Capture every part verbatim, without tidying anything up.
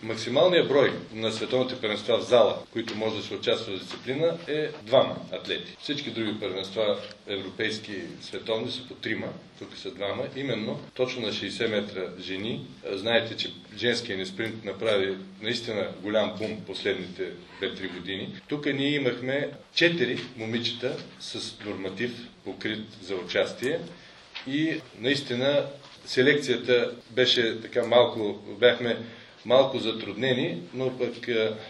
Максималният брой на световните първенства в зала, които може да се участва в дисциплина, е двама атлети. Всички други първенства, европейски, световни, са по трима. Тук са двама. Именно, точно на шейсет метра жени. Знаете, че женският ни спринт направи наистина голям бум последните две-три години. Тук ние имахме четири момичета с норматив покрит за участие и наистина селекцията беше така малко, бяхме малко затруднени, но пък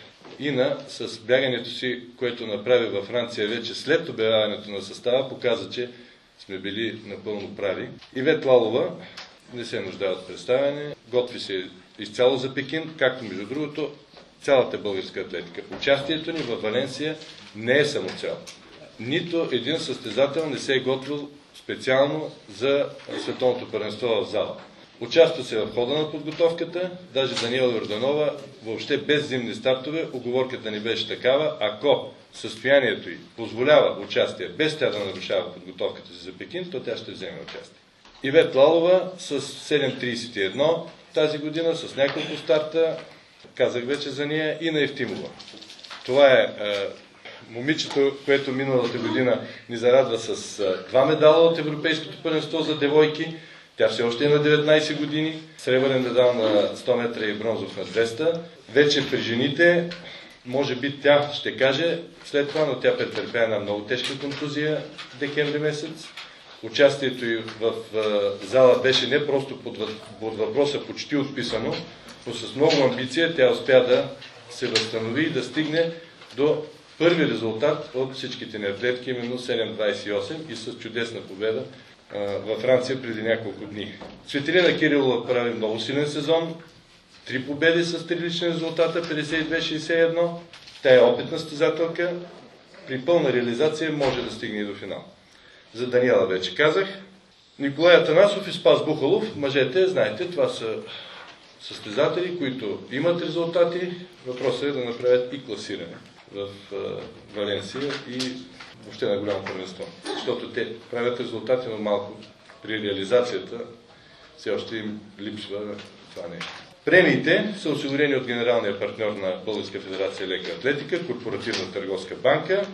Ина с бягането си, което направи във Франция вече след обявяването на състава, показа, че сме били напълно прави. Ивет Лалова не се нуждае от представяне, готви се изцяло за Пекин, както между другото цялата българска атлетика. Участието ни във Валенсия не е самоцел. Нито един състезател не се е готвил специално за световното първенство в зала. Участва се в хода на подготовката, даже Даниела Йорданова, въобще без зимни стартове, уговорката ни беше такава, ако състоянието й позволява участие, без тя да нарушава подготовката си за Пекин, то тя ще вземе участие. Ивет Лалова с седем тридесет и едно тази година, с няколко старта, казах вече за нея, и на Евтимова. Това е, е момичето, което миналата година ни зарадва с е, два медала от Европейското първенство за девойки. Тя все още е на деветнадесет години, сребърен медал на сто метра и бронзов на двеста. Вече при жените, може би тя ще каже след това, но тя претърпя една много тежка контузия в декември месец. Участието й в зала беше не просто под въпроса почти отписано, но с много амбиция тя успя да се възстанови и да стигне до първи резултат от всичките ни атлетки, именно седем двадесет и осем и с чудесна победа във Франция преди няколко дни. Цветелина Кирилова прави много силен сезон. Три победи с три лични резултата, петдесет и две шейсет и едно. Тя е опитна състезателка. При пълна реализация може да стигне и до финал. За Даниела вече казах. Николай Атанасов и Спас Бухалов. Мъжете, знаете, това са състезатели, които имат резултати. Въпросът е да направят и класиране в Валенсия и въобще на голямо първенство. Защото те правят резултати, но малко при реализацията все още им липсва това нещо. Премиите са осигурени от генералния партньор на Българска федерация лека атлетика, Корпоративна търговска банка.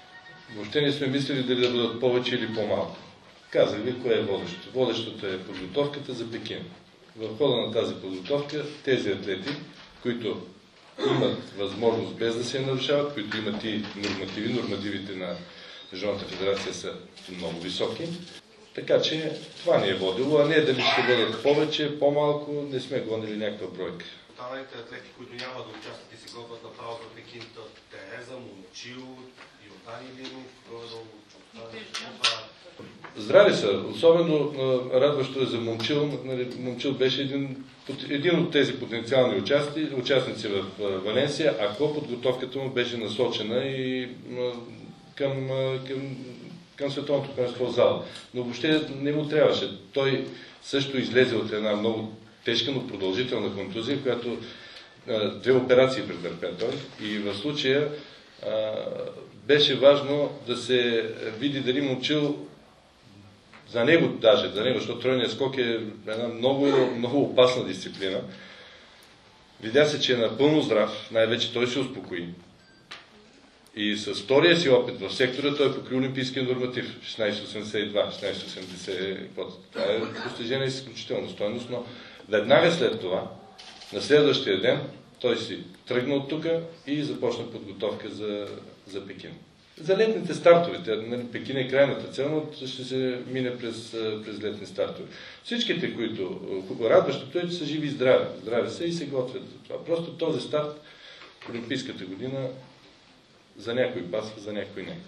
Въобще не сме мислили дали да бъдат повече или по-малко. Казах ви, кое е водещото. Водещото е подготовката за Пекин. В хода на тази подготовка тези атлети, които имат възможност без да се нарушават, които имат и нормативи. Нормативите на Международната федерация са много високи. Така че това ни е водило, а не дали ще бъдат повече, по-малко, не сме гонили някаква бройка. Останалите атлети, които няма да участват и се готвят направо за Пекин, Тереза, Момчил, Йордан Илинов, Здрави са. Особено радващо е за Момчил. Момчил беше един, един от тези потенциални участи, участници в Валенсия, ако подготовката му беше насочена и към, към, към световното първенство в зала. Но въобще не му трябваше. Той също излезе от една много тежка, но продължителна контузия, която две операции претърпя той. И в случая а, беше важно да се види дали Момчил за него даже, за него, защото тройният скок е една много, много опасна дисциплина. Видя се, че е напълно здрав, най-вече той се успокои. И с втория си опит в сектора той покри олимпийския норматив шестнадесет осемдесет и два, шестнадесет осемдесет. Това е постижение изключително стойност, но веднага след това, на следващия ден, той си тръгна от тук и започна подготовка за, за Пекин. За летните стартове. Пекин е крайната цел, но ще се мине през, през летни стартове. Всичките, които радващото е, че са живи и здрави. Здрави са и се готвят за това. Просто този старт в Олимпийската година за някой пасва, за някой не.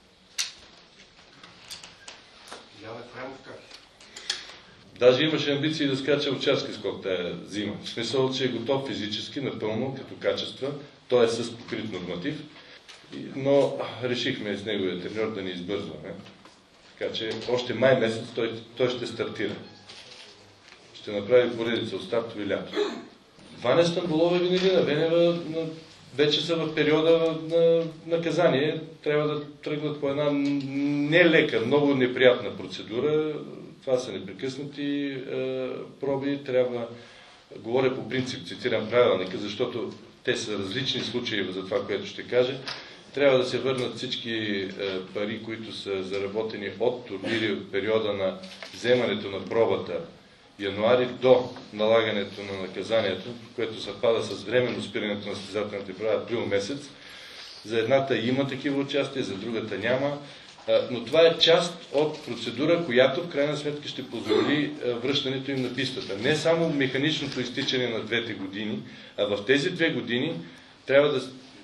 Даже имаше амбиции да скача в чарски скок тая зима. В смисъл, че е готов физически, напълно, като качества. Той е с покрит норматив. Но решихме с неговия треньор да ни избързваме. Така че още май месец той, той ще стартира. Ще направи поредица от стартови лято. Ваня Стамболова и Венелина Венева вече са в периода на наказание. Трябва да тръгнат по една нелека, много неприятна процедура. Това са непрекъснати е, проби. Трябва говоря по принцип, цитирам правилника, защото те са различни случаи за това, което ще кажа. Трябва да се върнат всички пари, които са заработени от турнири от периода на вземането на пробата януари до налагането на наказанието, което съвпада с временно спирането на състезателните права април месец. За едната има такива участия, за другата няма. Но това е част от процедура, която в крайна сметка ще позволи връщането им на пистата. Не само механичното изтичане на двете години, а в тези две години трябва да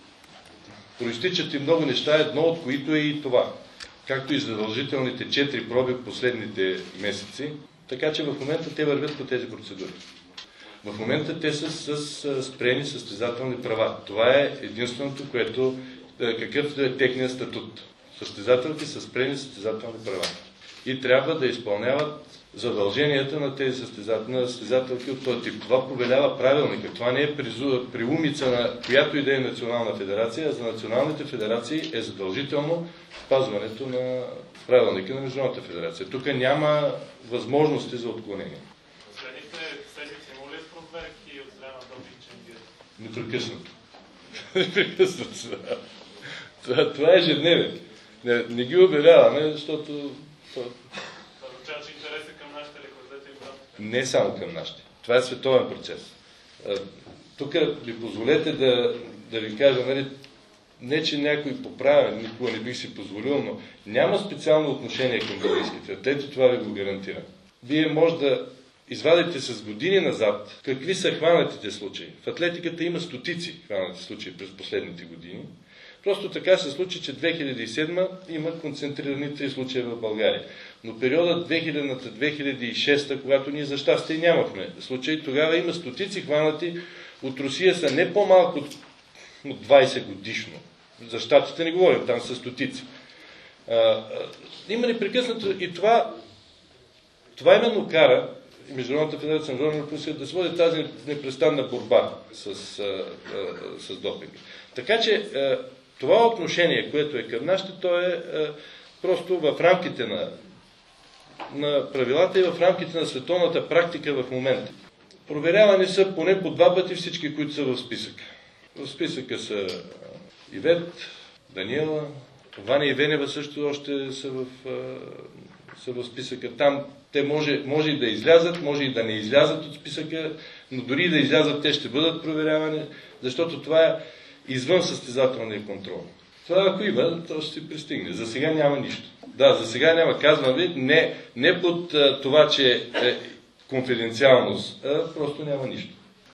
проистичат и много неща, едно от които е и това. Както и задължителните четири проби в последните месеци. Така че в момента те вървят по тези процедури. В момента те са с спрени състезателни права. Това е единственото, което, какъвто е техният статут. Състезателки са спрени състезателни права. И трябва да изпълняват задълженията на тези състезателки от този тип. Това повелява правилника. Това не е приумица на която и да е национална федерация, а за националните федерации е задължително спазването на правилника на Международната федерация. Тук няма възможности за отклонение. Последните седмици има ли проверки от страна на допинг? Непрекъснато. Непрекъснато. Това, това е ежедневие. Не, не ги обявяваме, защото... Това означава, че интересът към нашите лекоатлети е не само към нашите. Това е световен процес. Тук ви позволете да, да ви кажа, нали, не че някой поправя, никога не бих си позволил, но няма специално отношение към българските атлети, това ви го гарантирам. Вие може да извадите с години назад какви са хванатите случаи. В атлетиката има стотици хванати случаи през последните години. Просто така се случи, че две хиляди и седма има концентрирани три случая в България. Но периода две хиляди - две хиляди и шеста, когато ние за щастие нямахме случаи, тогава има стотици хванати. От Русия са не по-малко от двайсет годишно. За щатите не говорим, там са стотици. А, а, има непрекъснато и това, това именно кара Международната федерация на Международната Русия да се води тази непрестанна борба с, а, а, с допинга. Така че а, това отношение, което е към нашите, то е а, просто в рамките на, на правилата и в рамките на световната практика в момента. Проверявани са поне по два пъти всички, които са в списъка. В списъка са Ивет, Даниела, Ваня и Венева също още са в, са в списъка. Там те може, може и да излязат, може и да не излязат от списъка, но дори и да излязат, те ще бъдат проверявани, защото това е извън състезателния контрол. Това ако има, то ще се пристигне. За сега няма нищо. Да, за сега няма, казвам ви, не, не под а, това, че е конфиденциалност, а просто няма нищо.